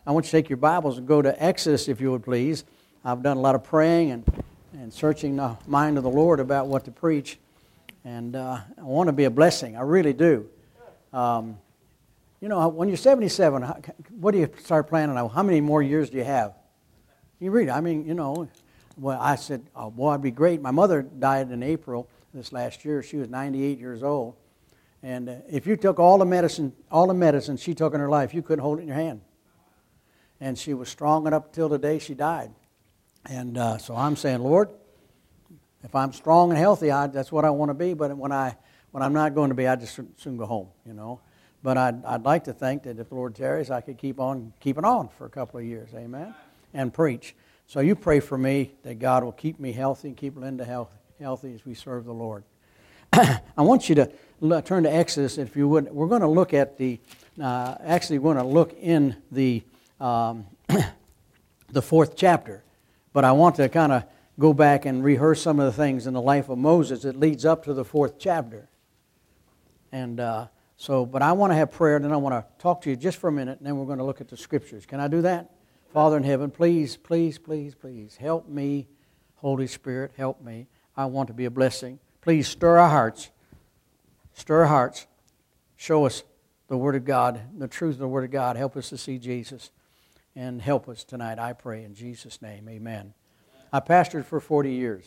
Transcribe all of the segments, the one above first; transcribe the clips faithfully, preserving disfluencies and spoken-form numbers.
I want you to take your Bibles and go to Exodus, if you would please. I've done a lot of praying and, and searching the mind of the Lord about what to preach. And uh, I want to be a blessing. I really do. Um, you know, when you're seventy-seven, what do you start planning on? How many more years do you have? You read, I mean, you know, well, I said, oh, boy, it'd be great. My mother died in April this last year. She was ninety-eight years old. And uh, if you took all the medicine, all the medicine she took in her life, you couldn't hold it in your hand. And she was strong enough till the day she died. And uh, so I'm saying, Lord, if I'm strong and healthy, I, that's what I want to be. But when, I, when I'm not going to be, I just soon go home, you know. But I'd, I'd like to think that if the Lord tarries, I could keep on keeping on for a couple of years, amen, and preach. So you pray for me that God will keep me healthy and keep Linda healthy, healthy as we serve the Lord. I want you to look, turn to Exodus, if you would. We're going to look at the, uh, actually we're going to look in the, um, the fourth chapter. But I want to kind of go back and rehearse some of the things in the life of Moses that leads up to the fourth chapter. And uh, so, but I want to have prayer, and then I want to talk to you just for a minute, and then we're going to look at the Scriptures. Can I do that? Father in heaven, please, please, please, please, help me. Holy Spirit, help me. I want to be a blessing. Please stir our hearts. Stir our hearts. Show us the Word of God, the truth of the Word of God. Help us to see Jesus. And help us tonight, I pray, in Jesus' name. Amen. I pastored for forty years.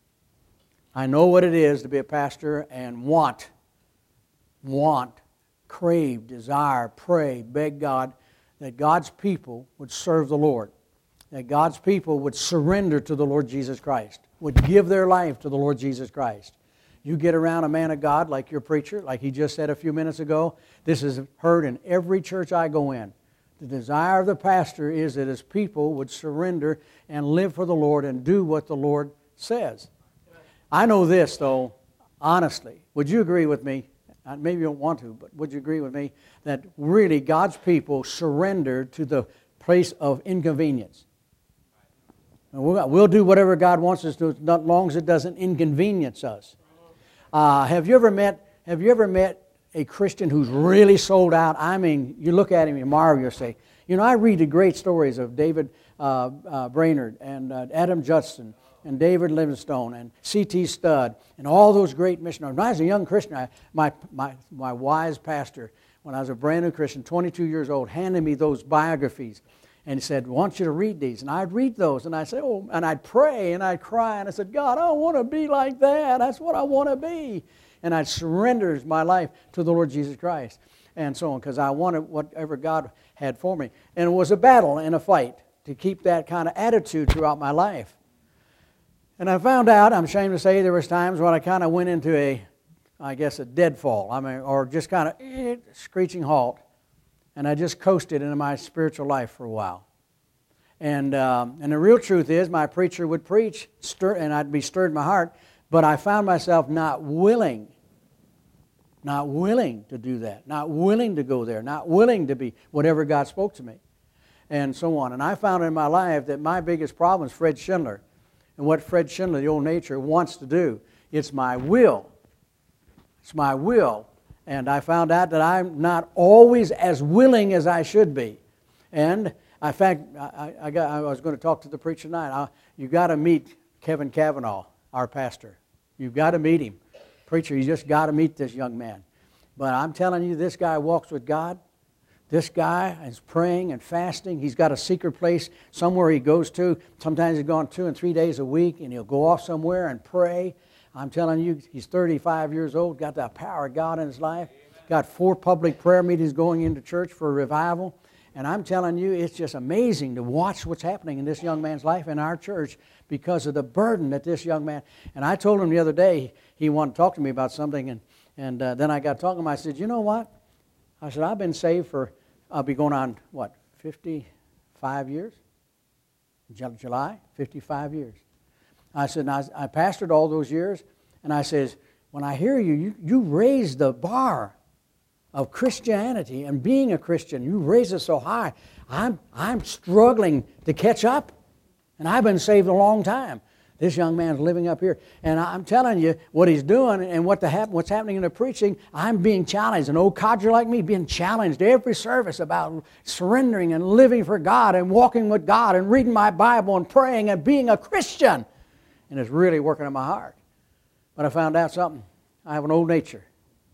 I know what it is to be a pastor and want, want, crave, desire, pray, beg God that God's people would serve the Lord, that God's people would surrender to the Lord Jesus Christ, would give their life to the Lord Jesus Christ. You get around a man of God like your preacher, like he just said a few minutes ago. This is heard in every church I go in. The desire of the pastor is that his people would surrender and live for the Lord and do what the Lord says. I know this, though, honestly. Would you agree with me? Maybe you don't want to, but would you agree with me that really God's people surrender to the place of inconvenience? We'll do whatever God wants us to, as long as it doesn't inconvenience us. Uh, have you ever met? Have you ever met a Christian who's really sold out? I mean, you look at him, you marvel, you say, you know, I read the great stories of David uh, uh, Brainerd and uh, Adam Judson and David Livingstone and C T Studd and all those great missionaries. When I was a young Christian, I, my, my, my wise pastor, when I was a brand new Christian, twenty-two years old, handed me those biographies and he said, I want you to read these. And I'd read those and I'd say, oh, and I'd pray and I'd cry and I said, God, I want to be like that. That's what I want to be. And I'd surrender my life to the Lord Jesus Christ and so on, because I wanted whatever God had for me. And it was a battle and a fight to keep that kind of attitude throughout my life. And I found out, I'm ashamed to say, there was times when I kind of went into a, I guess, a deadfall, I mean, or just kind of eh, screeching halt. And I just coasted into my spiritual life for a while. And um, and the real truth is, my preacher would preach, stir, and I'd be stirred in my heart, but I found myself not willing Not willing to do that, not willing to go there, not willing to be whatever God spoke to me, and so on. And I found in my life that my biggest problem is Fred Schindler. And what Fred Schindler, the old nature, wants to do. It's my will. It's my will. And I found out that I'm not always as willing as I should be. And in fact, I, I, got, I was going to talk to the preacher tonight. I, you got to meet Kevin Kavanaugh, our pastor. You've got to meet him. Preacher, you just got to meet this young man. But I'm telling you, this guy walks with God. This guy is praying and fasting. He's got a secret place somewhere he goes to. Sometimes he's gone two and three days a week, and he'll go off somewhere and pray. I'm telling you, he's thirty-five years old, got the power of God in his life. Got four public prayer meetings going into church for a revival. And I'm telling you, it's just amazing to watch what's happening in this young man's life in our church because of the burden that this young man... And I told him the other day, he wanted to talk to me about something, and, and uh, then I got talking to him. I said, you know what? I said, I've been saved for, I'll be going on, what, fifty-five years? July, fifty-five years. I said, and I, I pastored all those years, and I says, when I hear you, you, you raise the bar of Christianity and being a Christian. You raise it so high. I'm, I'm struggling to catch up, and I've been saved a long time. This young man's living up here. And I'm telling you what he's doing and what the hap- what's happening in the preaching, I'm being challenged. An old codger like me being challenged every service about surrendering and living for God and walking with God and reading my Bible and praying and being a Christian. And it's really working in my heart. But I found out something. I have an old nature.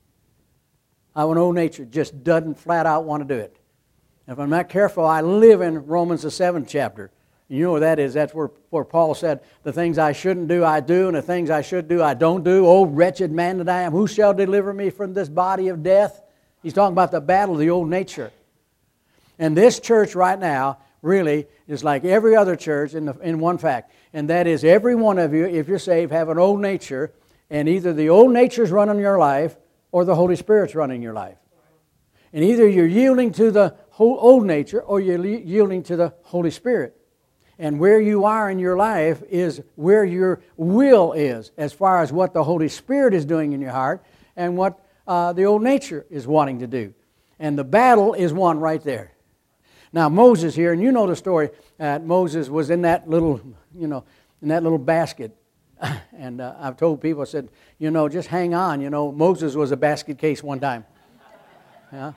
I have an old nature just doesn't flat out want to do it. If I'm not careful, I live in Romans the seventh chapter. You know what that is. That's where, where Paul said, the things I shouldn't do, I do, and the things I should do, I don't do. Oh, wretched man that I am, who shall deliver me from this body of death? He's talking about the battle of the old nature. And this church right now really is like every other church in, the, in one fact. And that is every one of you, if you're saved, have an old nature. And either the old nature's running your life or the Holy Spirit's running your life. And either you're yielding to the whole old nature or you're yielding to the Holy Spirit. And where you are in your life is where your will is as far as what the Holy Spirit is doing in your heart and what uh, the old nature is wanting to do. And the battle is won right there. Now Moses here, and you know the story, uh, Moses was in that little, you know, in that little basket. And uh, I've told people, I said, you know, just hang on. You know, Moses was a basket case one time. Yeah.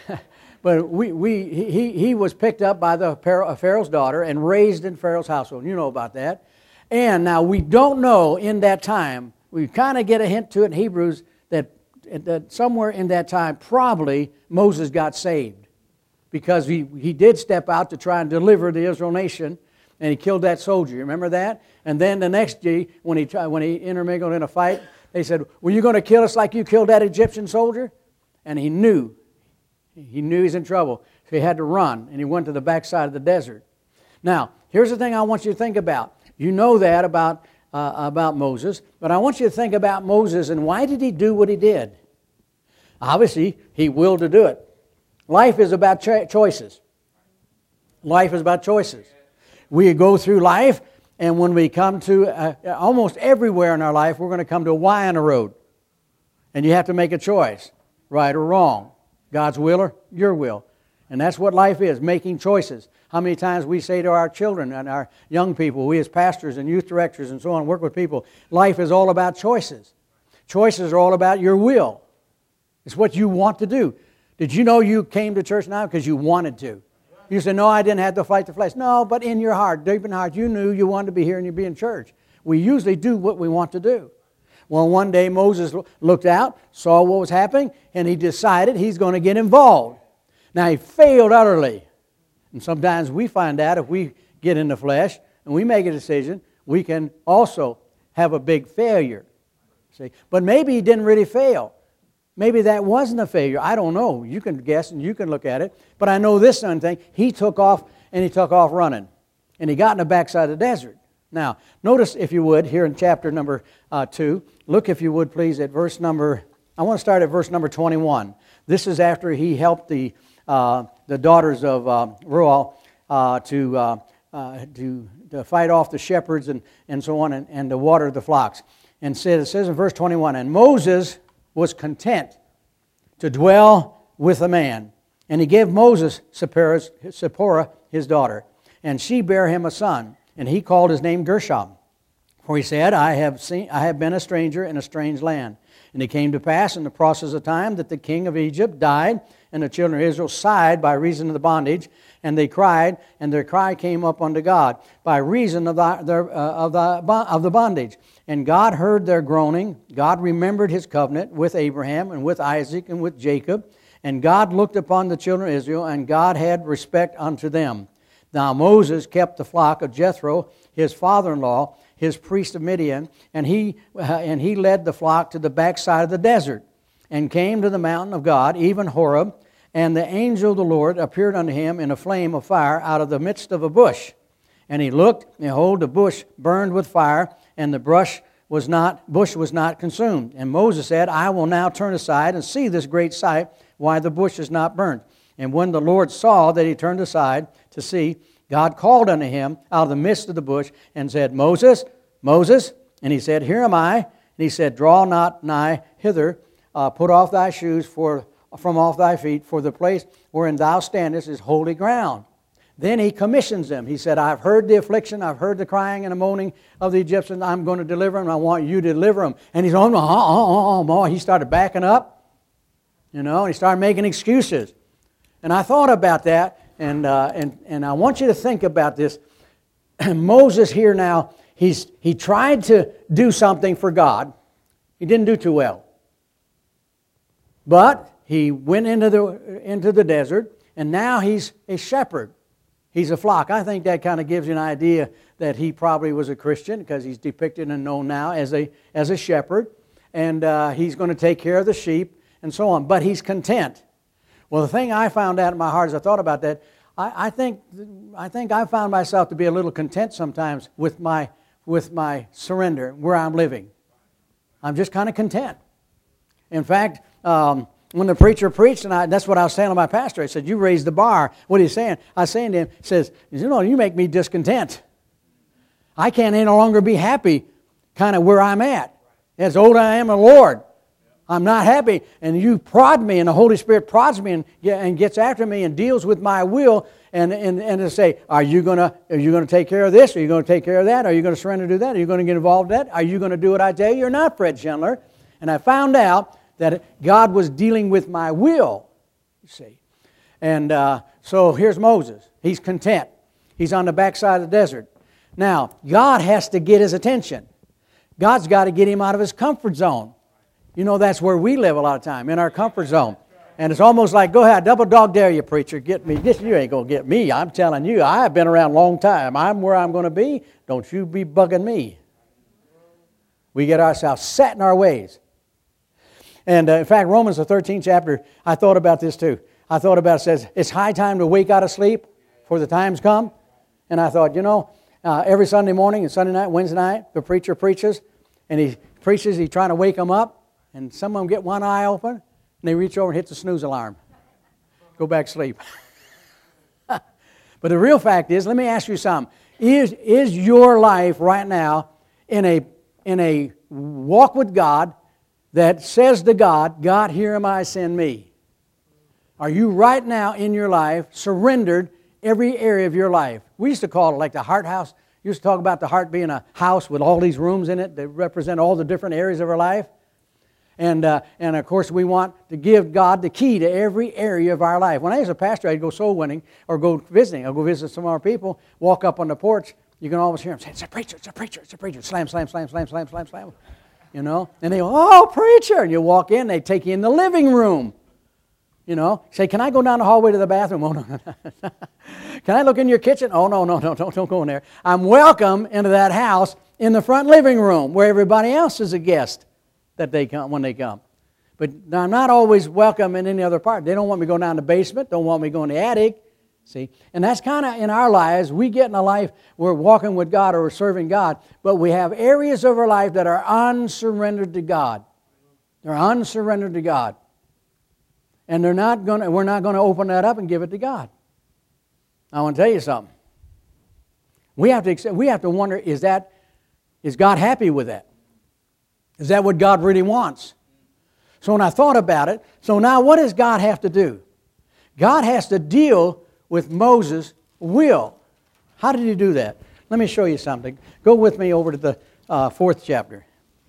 But we, we, he, he was picked up by the Pharaoh's daughter and raised in Pharaoh's household. You know about that. And now we don't know in that time, we kind of get a hint to it in Hebrews that, that somewhere in that time probably Moses got saved. Because he, he did step out to try and deliver the Israel nation, and he killed that soldier. You remember that? And then the next day, when he, tried, when he intermingled in a fight, they said, were you going to kill us like you killed that Egyptian soldier? And he knew. He knew he's in trouble. So he had to run, and he went to the backside of the desert. Now, here's the thing I want you to think about. You know that about, uh, about Moses, but I want you to think about Moses and why did he do what he did? Obviously, he willed to do it. Life is about cho- choices. Life is about choices. We go through life, and when we come to uh, almost everywhere in our life, we're going to come to a Y on the road. And you have to make a choice, right or wrong. God's will or your will. And that's what life is, making choices. How many times we say to our children and our young people, we as pastors and youth directors and so on, work with people, life is all about choices. Choices are all about your will. It's what you want to do. Did you know you came to church now because you wanted to? You say, no, I didn't have to fight the flesh. No, but in your heart, deep in your heart, you knew you wanted to be here and you'd be in church. We usually do what we want to do. Well, one day Moses looked out, saw what was happening, and he decided he's going to get involved. Now, he failed utterly. And sometimes we find out if we get in the flesh and we make a decision, we can also have a big failure. See? But maybe he didn't really fail. Maybe that wasn't a failure. I don't know. You can guess and you can look at it. But I know this one thing. He took off and he took off running. And he got in the backside of the desert. Now, notice, if you would, here in chapter number uh, two, look, if you would, please, at verse number, I want to start at verse number twenty-one. This is after he helped the uh, the daughters of uh, Reuel uh, to, uh, uh, to to fight off the shepherds and, and so on, and, and to water the flocks. And said, it says in verse twenty-one, and Moses was content to dwell with a man. And he gave Moses Zipporah, his daughter, and she bare him a son. And he called his name Gershom. For he said, I have seen, I have been a stranger in a strange land. And it came to pass in the process of time that the king of Egypt died, and the children of Israel sighed by reason of the bondage, and they cried, and their cry came up unto God by reason of the, their, uh, of, the, of the bondage. And God heard their groaning. God remembered his covenant with Abraham and with Isaac and with Jacob. And God looked upon the children of Israel, and God had respect unto them. Now Moses kept the flock of Jethro, his father-in-law, his priest of Midian, and he uh, and he led the flock to the backside of the desert, and came to the mountain of God, even Horeb, and the angel of the Lord appeared unto him in a flame of fire out of the midst of a bush. And he looked, and behold, the bush burned with fire, and the brush was not bush was not consumed. And Moses said, I will now turn aside and see this great sight, why the bush is not burnt. And when the Lord saw that he turned aside to see, God called unto him out of the midst of the bush and said, Moses, Moses. And he said, Here am I. And he said, Draw not nigh hither, uh, put off thy shoes for, from off thy feet, for the place wherein thou standest is holy ground. then he commissions them. He said, I've heard the affliction, I've heard the crying and the moaning of the Egyptians. I'm going to deliver them. I want you to deliver them. And he's, oh, no, oh, oh, oh. He started backing up, you know, and he started making excuses. And I thought about that, and, uh, and, and I want you to think about this. Moses here now, he's, he tried to do something for God. He didn't do too well. But he went into the, into the desert, and now he's a shepherd. He's a flock. I think that kind of gives you an idea that he probably was a Christian, because he's depicted and known now as a, as a shepherd. And uh, he's going to take care of the sheep and so on. But he's content. Well, the thing I found out in my heart as I thought about that, I, I think I think I found myself to be a little content sometimes with my, with my surrender, where I'm living. I'm just kind of content. In fact, um, when the preacher preached, and I, that's what I was saying to my pastor, I said, you raised the bar. What are you saying? I was saying to him, he says, you know, you make me discontent. I can't any longer be happy kind of where I'm at. As old as I am in the Lord, I'm not happy. And you prod me, and the Holy Spirit prods me and, and gets after me and deals with my will, and, and, and to say, are you going to are you going to take care of this? Are you going to take care of that? Are you going to surrender to that? Are you going to get involved in that? Are you going to do what I tell you or not, Fred Schindler? And I found out that God was dealing with my will, you see. And uh, so here's Moses. He's content. He's on the backside of the desert. Now, God has to get his attention. God's got to get him out of his comfort zone. You know, that's where we live a lot of time, in our comfort zone. And it's almost like, go ahead, double dog dare you, preacher, get me. This, you ain't going to get me. I'm telling you, I've been around a long time. I'm where I'm going to be. Don't you be bugging me. We get ourselves set in our ways. And uh, in fact, Romans, the thirteenth chapter, I thought about this too. I thought about it, says, it's high time to wake out of sleep, for the times come. And I thought, you know, uh, every Sunday morning and Sunday night, Wednesday night, the preacher preaches, and he preaches, he's trying to wake them up, and some of them get one eye open, and they reach over and hit the snooze alarm. Go back to sleep. But the real fact is, let me ask you something. Is, is your life right now in a, in a walk with God that says to God, God, here am I, send me? Are you right now in your life surrendered every area of your life? We used to call it like the heart house. We used to talk about the heart being a house with all these rooms in it that represent all the different areas of our life. And, uh, and of course, we want to give God the key to every area of our life. When I was a pastor, I'd go soul winning or go visiting. I'd go visit some of our people, walk up on the porch. You can always hear them say, it's a preacher, it's a preacher, it's a preacher. Slam, slam, slam, slam, slam, slam, slam. You know, and they go, oh, preacher. And you walk in, they take you in the living room. You know, say, can I go down the hallway to the bathroom? Oh, no, no, no. Can I look in your kitchen? Oh, no, no, no, don't, don't go in there. I'm welcome into that house in the front living room where everybody else is a guest that they come when they come. But I'm not always welcome in any other part. They don't want me going down the basement, don't want me going to the attic. See, and that's kind of in our lives. We get in a life, we're walking with God or we're serving God, but we have areas of our life that are unsurrendered to God. They're unsurrendered to God. And they're not going to, we're not going to open that up and give it to God. I want to tell you something. We have to accept, we have to wonder, is that, is God happy with that? Is that what God really wants? So when I thought about it, so now what does God have to do? God has to deal with Moses' will. How did he do that? Let me show you something. Go with me over to the uh, fourth chapter.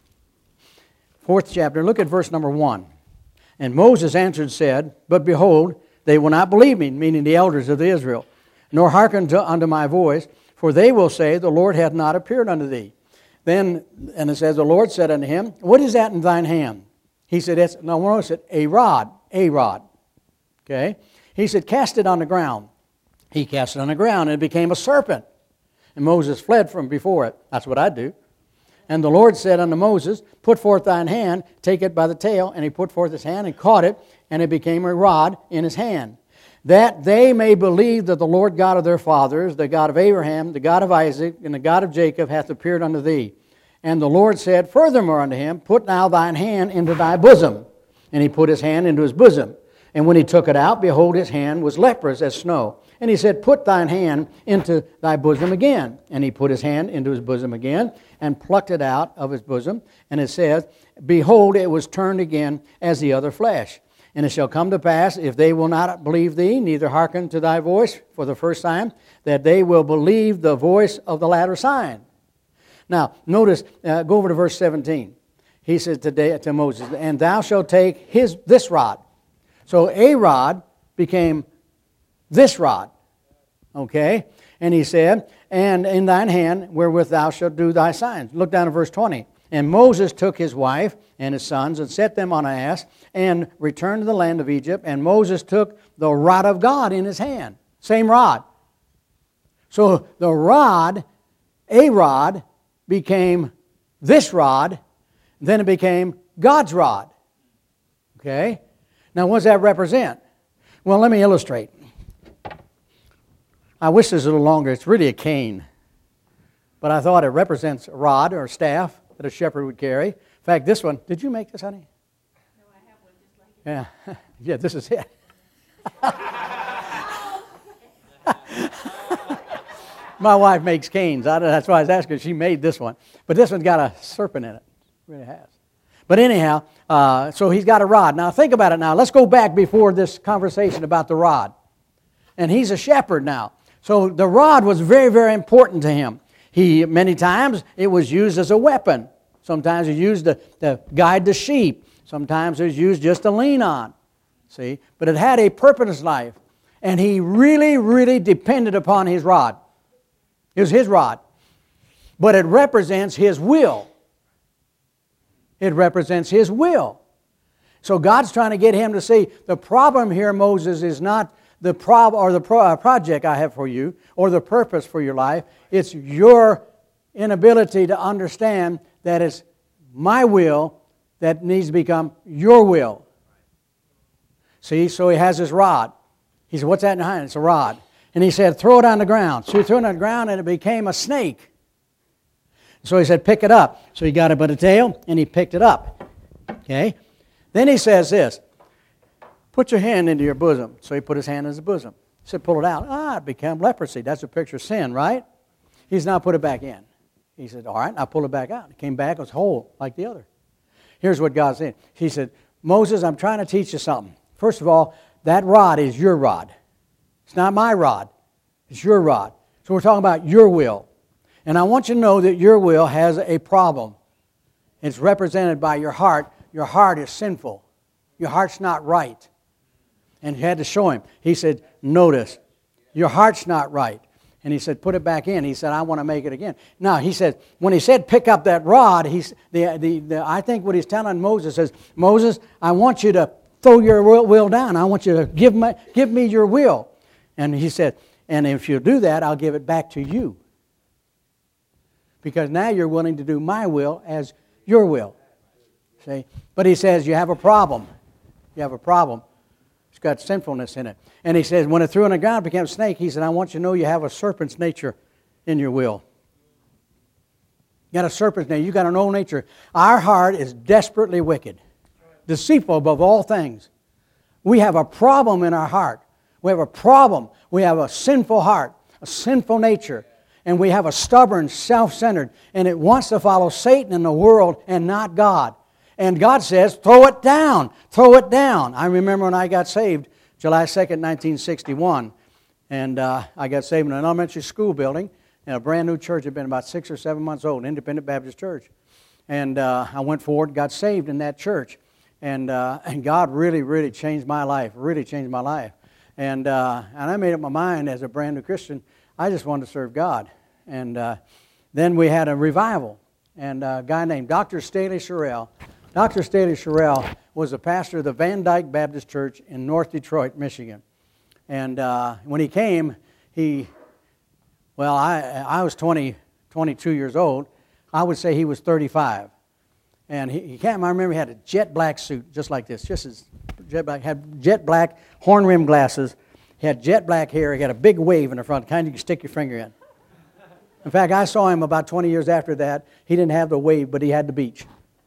Fourth chapter, look at verse number one. And Moses answered and said, but behold, they will not believe me, meaning the elders of Israel, nor hearken to, unto my voice, for they will say, the Lord hath not appeared unto thee. Then, and it says, the Lord said unto him, what is that in thine hand? He said, it's, no, one said, a rod, a rod. Okay? He said, cast it on the ground. He cast it on the ground, and it became a serpent. And Moses fled from before it. That's what I'd do. And the Lord said unto Moses, put forth thine hand, take it by the tail. And he put forth his hand and caught it, and it became a rod in his hand. That they may believe that the Lord God of their fathers, the God of Abraham, the God of Isaac, and the God of Jacob hath appeared unto thee. And the Lord said furthermore unto him, put now thine hand into thy bosom. And he put his hand into his bosom. And when he took it out, behold, his hand was leprous as snow. And he said, put thine hand into thy bosom again. And he put his hand into his bosom again, and plucked it out of his bosom. And it says, behold, it was turned again as the other flesh. And it shall come to pass, if they will not believe thee, neither hearken to thy voice for the first time, that they will believe the voice of the latter sign. Now, notice, uh, go over to verse seventeen. He says today to Moses, and thou shalt take his this rod. So a rod became this rod. Okay? And he said, and in thine hand wherewith thou shalt do thy signs. Look down at verse twenty. And Moses took his wife and his sons and set them on an ass and returned to the land of Egypt. And Moses took the rod of God in his hand. Same rod. So the rod, a rod, became this rod. Then it became God's rod. Okay? Now what does that represent? Well, let me illustrate. I wish this was a little longer. It's really a cane. But I thought it represents a rod or a staff that a shepherd would carry. In fact, this one, did you make this, honey? No, I have one just like Yeah. Yeah, this is it. My wife makes canes. I, that's why I was asking. She made this one. But this one's got a serpent in it. It really has. But anyhow, uh, so he's got a rod. Now think about it now. Let's go back before this conversation about the rod. And he's a shepherd now. So the rod was very, very important to him. He, many times, it was used as a weapon. Sometimes it was used to, to guide the sheep. Sometimes it was used just to lean on. See? But it had a purpose in life. And he really, really depended upon his rod. It was his rod. But it represents his will. It represents his will. So God's trying to get him to see the problem here, Moses, is not the prob or the pro- uh, project I have for you or the purpose for your life. It's your inability to understand that it's my will that needs to become your will. See, so he has his rod. He said, what's that in behind? It's a rod. And he said, throw it on the ground. So he threw it on the ground and it became a snake. So he said, pick it up. So he got it by the tail and he picked it up. Okay? Then he says this, put your hand into your bosom. So he put his hand in his bosom. He said, pull it out. Ah, it became leprosy. That's a picture of sin, right? He's now put it back in. He said, all right, I'll pull it back out. It came back, it was whole like the other. Here's what God said. He said, Moses, I'm trying to teach you something. First of all, that rod is your rod. It's not my rod. It's your rod. So we're talking about your will. And I want you to know that your will has a problem. It's represented by your heart. Your heart is sinful. Your heart's not right. And he had to show him. He said, notice, your heart's not right. And he said, put it back in. He said, I want to make it again. Now, he said, when he said pick up that rod, he's, the, the, the, I think what he's telling Moses is, Moses, I want you to throw your will, will down. I want you to give, my, give me your will. And he said, and if you do that, I'll give it back to you. Because now you're willing to do my will as your will. See? But he says, you have a problem. You have a problem. It's got sinfulness in it. And he says, when it threw on the ground, it became a snake. He said, I want you to know you have a serpent's nature in your will. You got a serpent's nature. You got an old nature. Our heart is desperately wicked. Deceitful above all things. We have a problem in our heart. We have a problem. We have a sinful heart, a sinful nature. And we have a stubborn, self-centered, and it wants to follow Satan in the world and not God. And God says, throw it down, throw it down. I remember when I got saved, July second, nineteen sixty-one, and uh, I got saved in an elementary school building in a brand new church. It had been about six or seven months old, an Independent Baptist church. And uh, I went forward, got saved in that church. And, uh, and God really, really changed my life, really changed my life. And, uh, and I made up my mind as a brand new Christian, I just wanted to serve God. And uh, then we had a revival. And a guy named Doctor Staley Sherrill. Doctor Staley Sherrill was the pastor of the Van Dyke Baptist Church in North Detroit, Michigan. And uh, when he came, he, well, I, I was twenty, twenty-two years old. I would say he was thirty-five. And he, he came, I remember he had a jet black suit, just like this, just as jet black, had jet black horn rim glasses. He had jet black hair. He had a big wave in the front, kind of you could stick your finger in. In fact, I saw him about twenty years after that. He didn't have the wave, but he had the beach.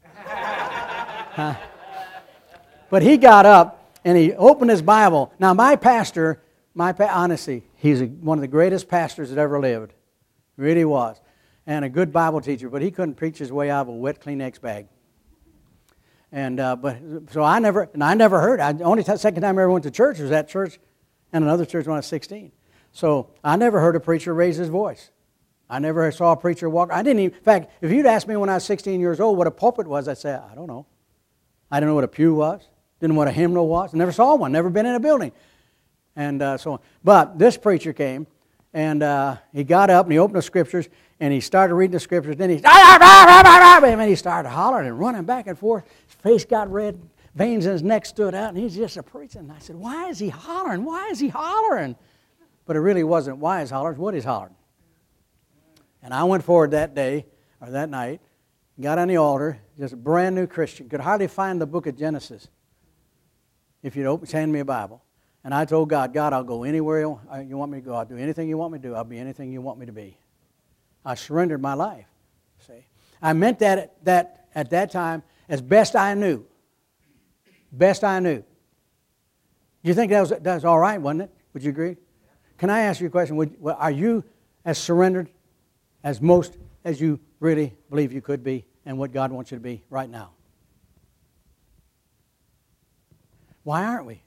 Huh? But he got up and he opened his Bible. Now, my pastor, my pa- honestly, he's a, one of the greatest pastors that ever lived. Really was. And a good Bible teacher, but he couldn't preach his way out of a wet Kleenex bag. And uh, but so I never, and I never heard. I only t- second time I ever went to church was at church, and another church when I was sixteen. So I never heard a preacher raise his voice. I never saw a preacher walk. I didn't even. In fact, if you'd asked me when I was sixteen years old what a pulpit was, I'd say I don't know. I didn't know what a pew was. Didn't know what a hymnal was. Never saw one. Never been in a building, and uh, so on. But this preacher came, and uh, he got up and he opened the scriptures and he started reading the scriptures. Then he and he started hollering and running back and forth. His face got red. Veins in his neck stood out, and he's just a preaching. And I said, "Why is he hollering? Why is he hollering?" But it really wasn't why he's hollering. What he's hollering. And I went forward that day, or that night, got on the altar, just a brand new Christian. Could hardly find the book of Genesis if you'd open, hand me a Bible. And I told God, God, I'll go anywhere you want me to go. I'll do anything you want me to do. I'll be anything you want me to be. I surrendered my life. See, I meant that, that at that time as best I knew. Best I knew. You think that was, that was all right, wasn't it? Would you agree? Can I ask you a question? Would, are you as surrendered as most as you really believe you could be and what God wants you to be right now? Why aren't we?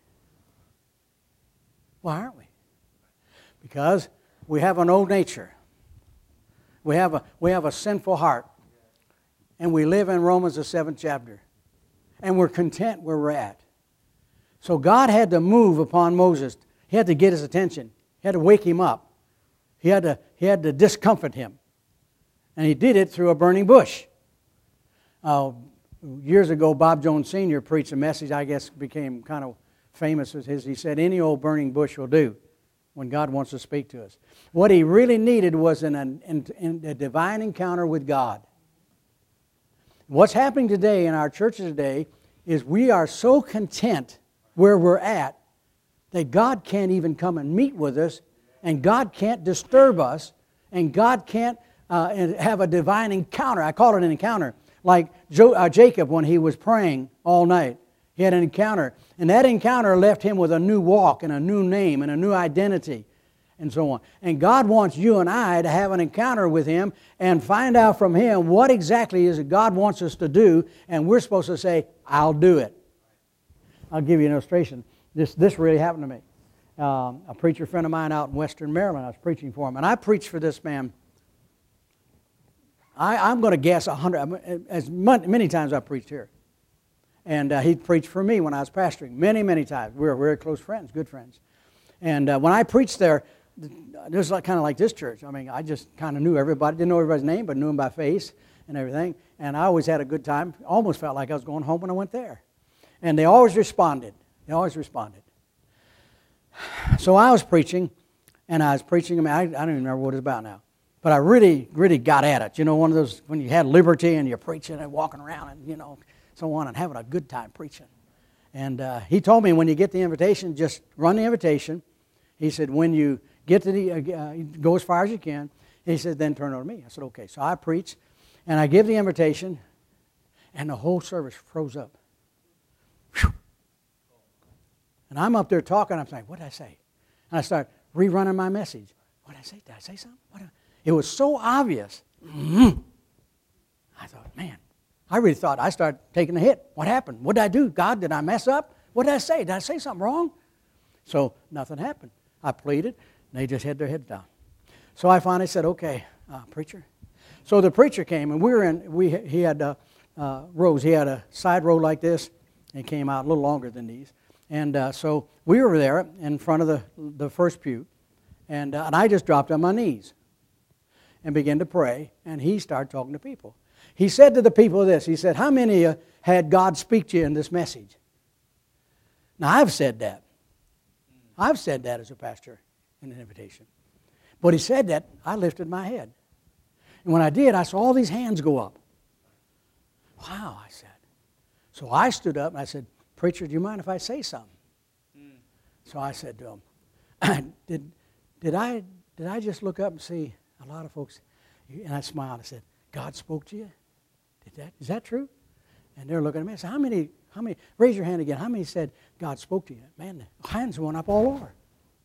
Why aren't we? Because we have an old nature. We have a, we have a sinful heart. And we live in Romans, the seventh chapter. And we're content where we're at. So God had to move upon Moses. He had to get his attention. He had to wake him up. He had to, he had to discomfort him. And he did it through a burning bush. Uh, years ago, Bob Jones Senior preached a message, I guess became kind of famous as his. He said, any old burning bush will do when God wants to speak to us. What he really needed was an, an, an, a divine encounter with God. What's happening today in our churches today is we are so content where we're at that God can't even come and meet with us, and God can't disturb us, and God can't uh, have a divine encounter. I call it an encounter. Like Jo- uh, Jacob when he was praying all night. He had an encounter. And that encounter left him with a new walk and a new name and a new identity and so on. And God wants you and I to have an encounter with Him and find out from Him what exactly is it God wants us to do, and we're supposed to say, I'll do it. I'll give you an illustration. This, this really happened to me. Um, a preacher friend of mine out in Western Maryland, I was preaching for him, and I preached for this man. I, I'm going to guess a hundred, as many times I've preached here. And uh, he preached for me when I was pastoring, many, many times. We were very close friends, good friends. And uh, when I preached there, it was like, kind of like this church. I mean, I just kind of knew everybody. Didn't know everybody's name, but knew them by face and everything. And I always had a good time. Almost felt like I was going home when I went there. And they always responded. They always responded. So I was preaching, and I was preaching. I mean, I, I don't even remember what it's about now. But I really, really got at it. You know, one of those, when you had liberty and you're preaching and walking around and, you know, so on, and having a good time preaching. And uh, he told me, when you get the invitation, just run the invitation. He said, when you get to the, uh, go as far as you can. He said, then turn it over to me. I said, okay. So I preached, and I give the invitation, and the whole service froze up. Whew. And I'm up there talking. I'm saying, what did I say? And I start rerunning my message. What did I say? Did I say something? What did I? It was so obvious. Mm-hmm. I thought, man, I really thought I started taking a hit. What happened? What did I do? God, did I mess up? What did I say? Did I say something wrong? So nothing happened. I pleaded, and they just had their heads down. So I finally said, okay, uh, preacher. So the preacher came, and we were in, we, he had uh, uh, rows. He had a side row like this, and it came out a little longer than these. And uh, so we were there in front of the, the first pew, and, uh, and I just dropped on my knees and began to pray, and he started talking to people. He said to the people this, he said, how many of you had God speak to you in this message? Now, I've said that. I've said that as a pastor in an invitation. But he said that, I lifted my head. And when I did, I saw all these hands go up. Wow, I said. So I stood up and I said, preacher, do you mind if I say something? Mm. So I said to him, did, did, I, did I just look up and see a lot of folks? And I smiled. I said, God spoke to you? Did that, is that true? And they're looking at me. I said, how many, how many, raise your hand again. How many said God spoke to you? Man, the hands went up all over.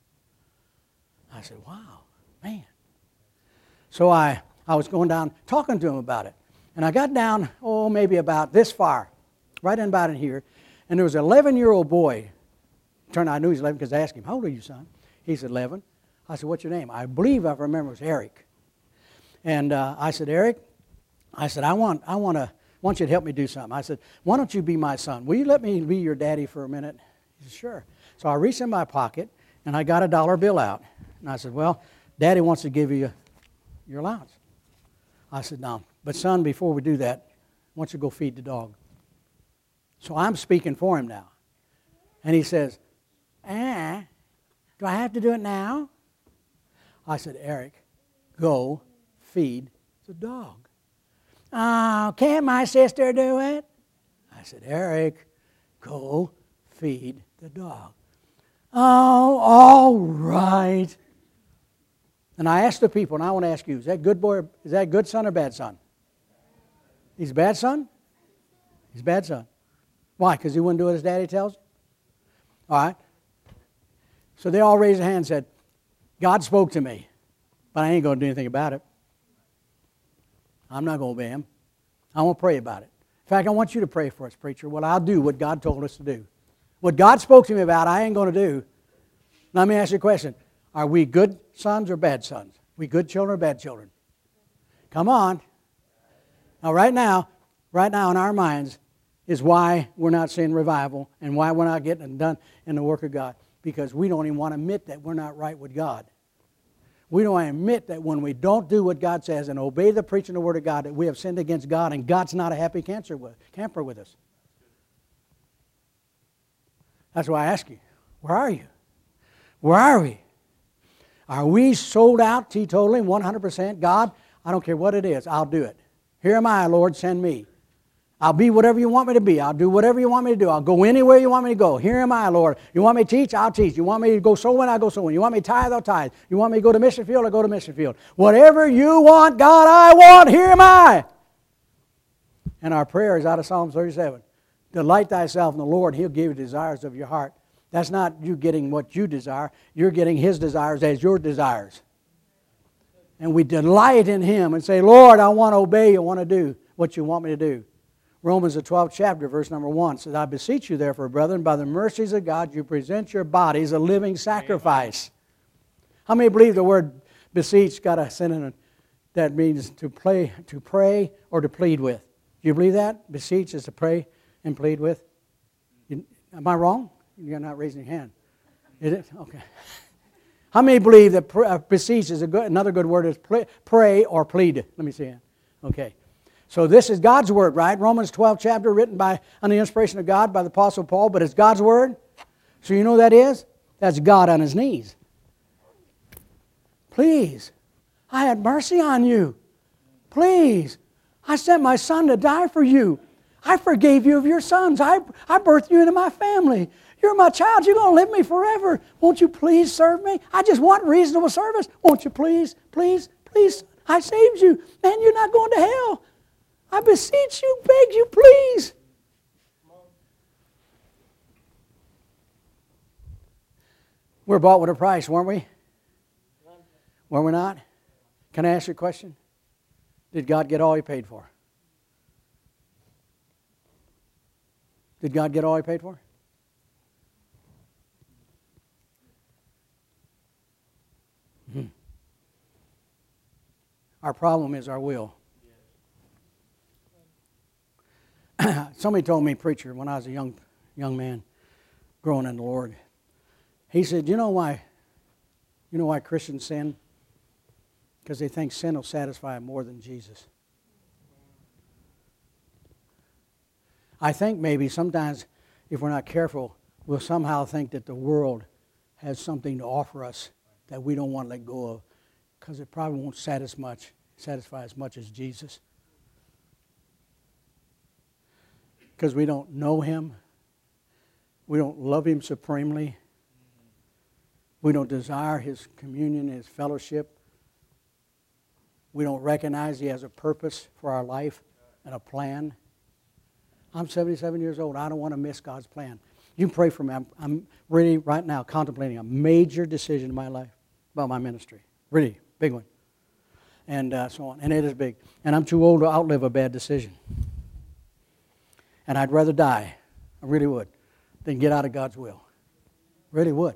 I said, wow, man. So I, I was going down talking to him about it. And I got down, oh, maybe about this far right in about in here. And there was an eleven-year-old boy. Turned out I knew he was eleven because I asked him, how old are you, son? He said, eleven. I said, what's your name? I believe I remember it was Eric. And uh, I said, Eric, I said, I want, I want to, want you to help me do something. I said, why don't you be my son? Will you let me be your daddy for a minute? He said, sure. So I reached in my pocket, and I got a dollar bill out. And I said, well, Daddy wants to give you your allowance. I said, no. But son, before we do that, why don't you go feed the dog? So I'm speaking for him now. And he says, ah, do I have to do it now? I said, Eric, go feed the dog. Oh, can't my sister do it? I said, Eric, go feed the dog. Oh, all right. And I asked the people, and I want to ask you, is that good boy, is that good son or bad son? He's a bad son? He's a bad son. Why? Because he wouldn't do what his daddy tells him? All right. So they all raised their hand and said, God spoke to me, but I ain't going to do anything about it. I'm not going to obey him. I won't pray about it. In fact, I want you to pray for us, preacher. Well, I'll do what God told us to do. What God spoke to me about, I ain't going to do. Now, let me ask you a question. Are we good sons or bad sons? We good children or bad children? Come on. Now, right now, right now in our minds is why we're not seeing revival and why we're not getting it done in the work of God. Because we don't even want to admit that we're not right with God. We don't want to admit that when we don't do what God says and obey the preaching of the Word of God, that we have sinned against God and God's not a happy camper with us. That's why I ask you, where are you? Where are we? Are we sold out teetotally, one hundred percent? God, I don't care what it is, I'll do it. Here am I, Lord, send me. I'll be whatever you want me to be. I'll do whatever you want me to do. I'll go anywhere you want me to go. Here am I, Lord. You want me to teach? I'll teach. You want me to go sowing? I'll go sowing. You want me to tithe? I'll tithe. You want me to go to mission field? I'll go to mission field. Whatever you want, God, I want. Here am I. And our prayer is out of Psalm thirty-seven. Delight thyself in the Lord, He'll give you the desires of your heart. That's not you getting what you desire. You're getting His desires as your desires. And we delight in Him and say, Lord, I want to obey you. I want to do what you want me to do. Romans, the twelfth chapter, verse number one, says, I beseech you, therefore, brethren, by the mercies of God, you present your bodies a living sacrifice. How many believe the word beseech got a synonym that means to play, to pray or to plead with? Do you believe that? Beseech is to pray and plead with? You, am I wrong? You're not raising your hand. Is it? Okay. How many believe that pr- uh, beseech is a good, another good word is pray, pray or plead? Let me see it. Okay. So this is God's word, right? Romans twelfth chapter, written by on the inspiration of God by the Apostle Paul, but it's God's word. So you know what that is? That's God on His knees. Please, I had mercy on you. Please, I sent my son to die for you. I forgave you of your sons. I, I birthed you into my family. You're my child. You're going to live me forever. Won't you please serve me? I just want reasonable service. Won't you please, please, please? I saved you. Man, you're not going to hell. I beseech you, beg you, please. We're bought with a price, weren't we? Were we not? Can I ask you a question? Did God get all He paid for? Did God get all He paid for? Hmm. Our problem is our will. Somebody told me, preacher, when I was a young young man growing in the Lord, he said, you know why, you know why Christians sin? Because they think sin will satisfy them more than Jesus. I think maybe sometimes, if we're not careful, we'll somehow think that the world has something to offer us that we don't want to let go of, because it probably won't satisfy much, satisfy as much as Jesus. Because we don't know Him. We don't love Him supremely. We don't desire His communion, His fellowship. We don't recognize He has a purpose for our life and a plan. I'm seventy-seven years old. I don't want to miss God's plan. You can pray for me. I'm, I'm really right now contemplating a major decision in my life about my ministry. Really, big one. And uh, so on. And it is big. And I'm too old to outlive a bad decision. And I'd rather die, I really would, than get out of God's will. Really would.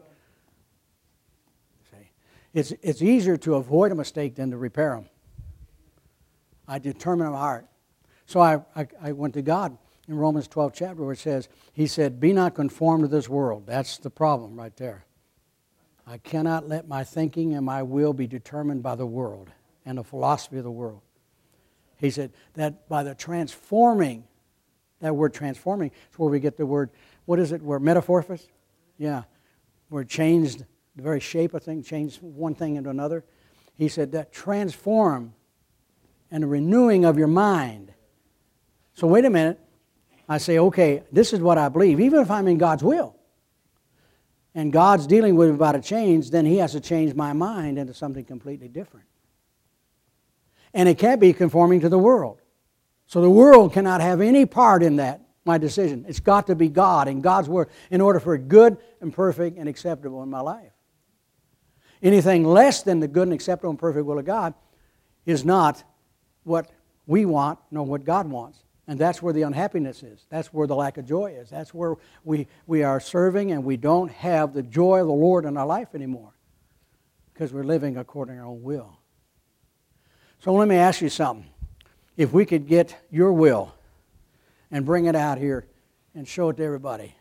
See, it's, it's easier to avoid a mistake than to repair them. I determine in my heart. So I, I, I went to God in Romans twelve chapter where it says, He said, be not conformed to this world. That's the problem right there. I cannot let my thinking and my will be determined by the world and the philosophy of the world. He said that by the transforming, that word transforming is where we get the word, what is it, where metamorphosis? Yeah, where it changed the very shape of things, changed one thing into another. He said that transform and the renewing of your mind. So wait a minute. I say, okay, this is what I believe. Even if I'm in God's will, and God's dealing with me about a change, then He has to change my mind into something completely different. And it can't be conforming to the world. So the world cannot have any part in that, my decision. It's got to be God and God's Word in order for it good and perfect and acceptable in my life. Anything less than the good and acceptable and perfect will of God is not what we want nor what God wants. And that's where the unhappiness is. That's where the lack of joy is. That's where we, we are serving and we don't have the joy of the Lord in our life anymore because we're living according to our own will. So let me ask you something. If we could get your will and bring it out here and show it to everybody,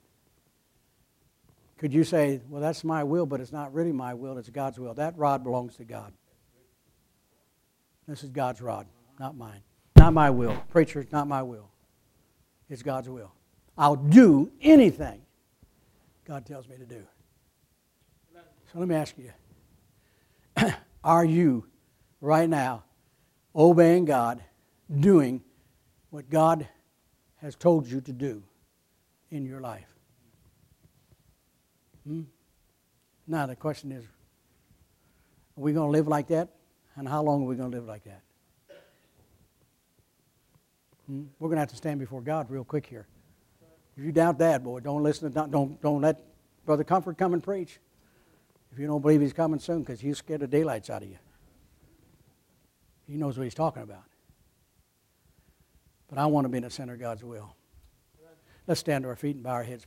could you say, well, that's my will, but it's not really my will, it's God's will. That rod belongs to God. This is God's rod, not mine. Not my will. Preacher, it's not my will. It's God's will. I'll do anything God tells me to do. So let me ask you, are you right now obeying God, doing what God has told you to do in your life? Hmm? Now the question is, are we going to live like that? And how long are we going to live like that? We're going to have to stand before God real quick here. If you doubt that, boy, don't listen to, don't, don't, don't let Brother Comfort come and preach. If you don't believe he's coming soon, because he'll scare the daylights out of you. He knows what he's talking about. But I want to be in the center of God's will. Let's stand to our feet and bow our heads.